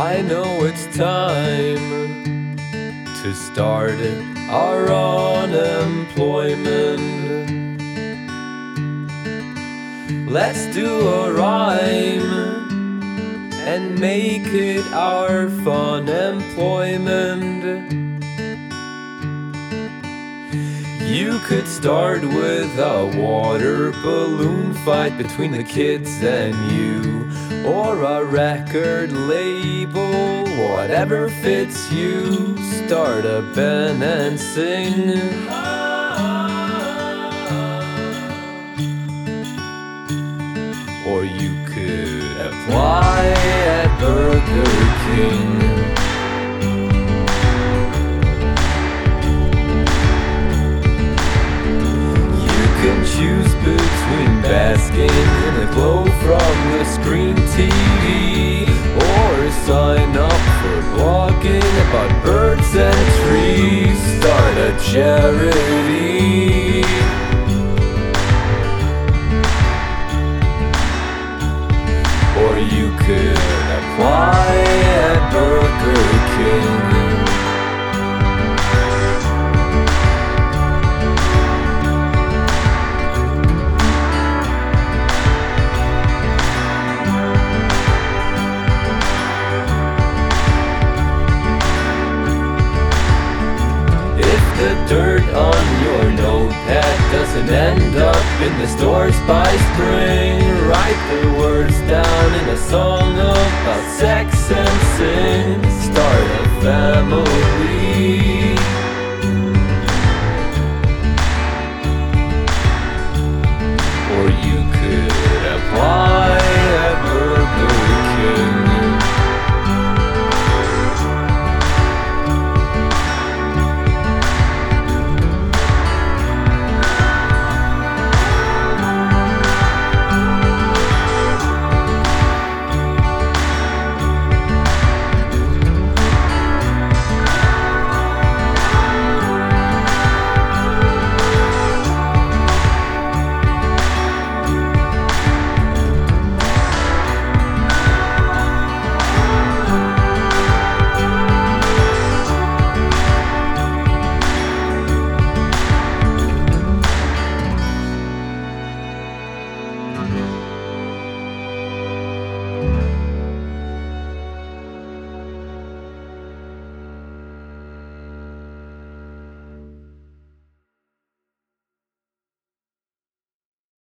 I know it's time to start our unemployment. Let's do a rhyme and make it our fun employment. You could start with a water balloon fight between the kids and you, or a record label, whatever fits you. Start a band and sing. Or you could apply at Burger King. Choose between basking in the glow from the screen TV, or sign up for blogging about birds and trees. Start a charity. Or you could apply at Burger King. The dirt on your notepad doesn't end up in the stores by spring. Write the words down in a song about sex